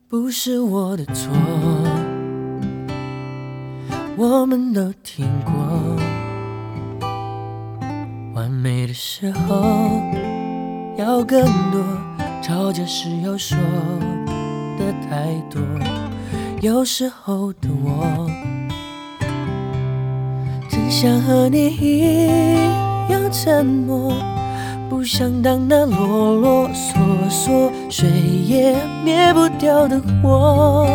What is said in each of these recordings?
不是我的错，我们都听过，完美的时候要更多，吵架时要说的太多，有时候的我真想和你一样沉默，不想当那啰啰嗦嗦谁也灭不掉的火。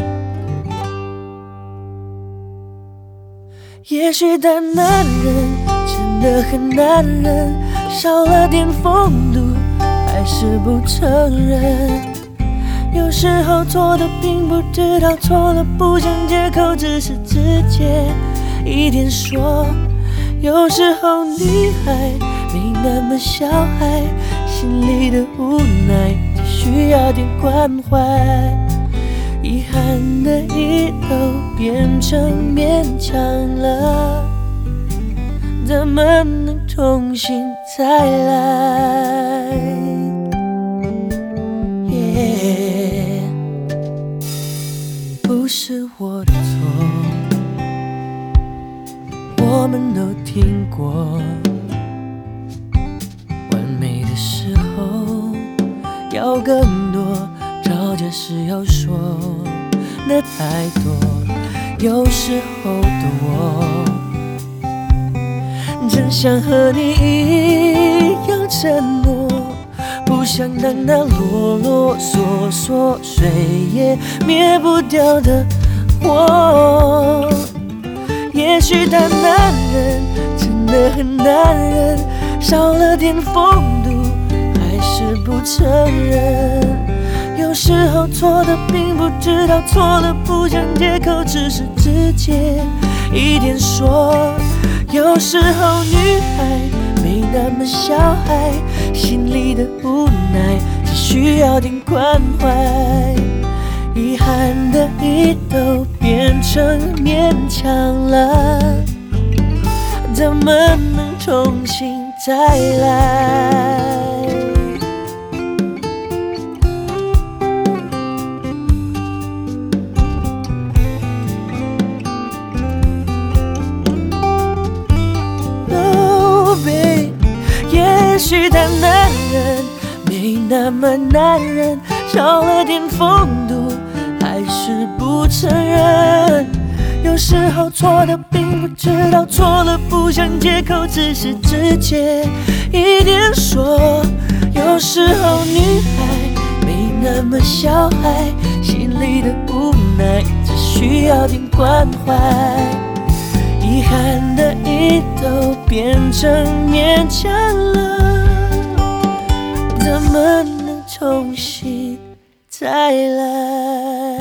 也许大男人真的很男人，少了点风度还是不承认，有时候错的并不知道错了，不想借口，只是直接一点说。有时候女孩没那么小孩，心里的无奈只需要点关怀，遗憾的已都变成勉强了，怎么能重新再来不是我的错，我们都听过，完美的时候要更多，吵架时要说的太多，有时候的我真想和你一样沉默，不想当那啰啰嗦嗦谁也灭不掉的火。也许大男人真的很男人，少了点风度还是不承认，有时候错的并不知道错了，不想借口，只是直接一点说。有时候女孩没那么小孩，心里的无奈只需要点关怀，遗憾的已都变成勉强了，怎么能重新再来？Oh baby， 也许大男人没那么男人，少了点风度还是不承认，有时候错的并不知道错了，不想借口，只是直接一点说。有时候女孩没那么小孩，心里的无奈只需要点关怀，遗憾的已都变成勉强了，怎么能重新再来？